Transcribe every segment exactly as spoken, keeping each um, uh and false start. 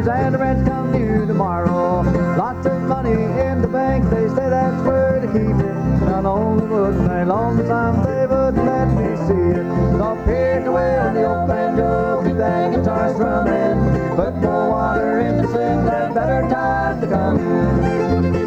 Santa rent come due tomorrow. Lots of money in the bank, they say that's where to keep it. Not only wouldn't they, long time they wouldn't let me see it. So pick away on the old banjo, keep that guitar strumming. Put more water in the sink, that better time to come.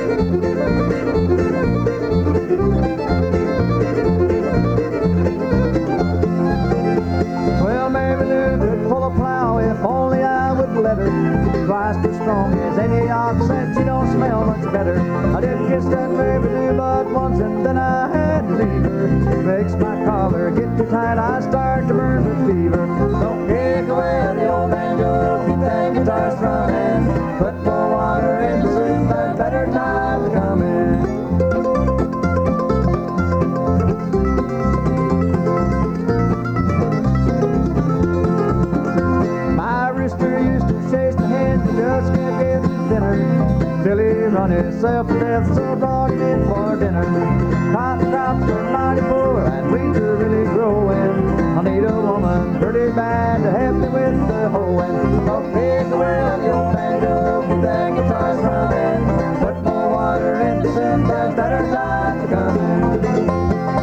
Well, Mary Lou could pull a plow if only I would let her. Twice as strong as any ox, and she don't smell much better. I did kiss that Mary Lou but once, and then I had to leave her. Makes my collar get too tight, I start to burn with fever. So kick away the old banjo, keep that guitar strumming. Put more water in the sink, that better time to come in. Just can't get to dinner till he run himself to death, so dog in for dinner. Cotton crops are mighty poor and weeds are really growing. I need a woman pretty bad to help me with the hoeing. So pick away on the old banjo, keep that guitar strumming. Put more water in the sink, there's better time to come.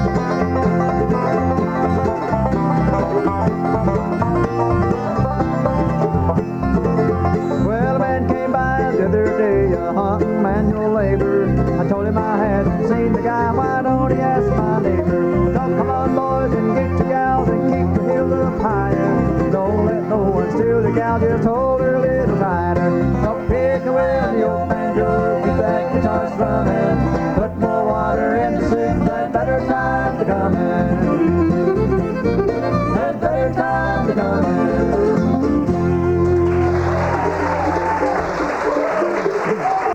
The other day, a hunting manual labor. I told him I hadn't seen the guy, why don't he ask my neighbor? So come on boys and get your gals and keep the hill up higher. Don't let no one steal the gal, just hold her a little tighter. So pick away on the old banjo, keep that guitar strumming.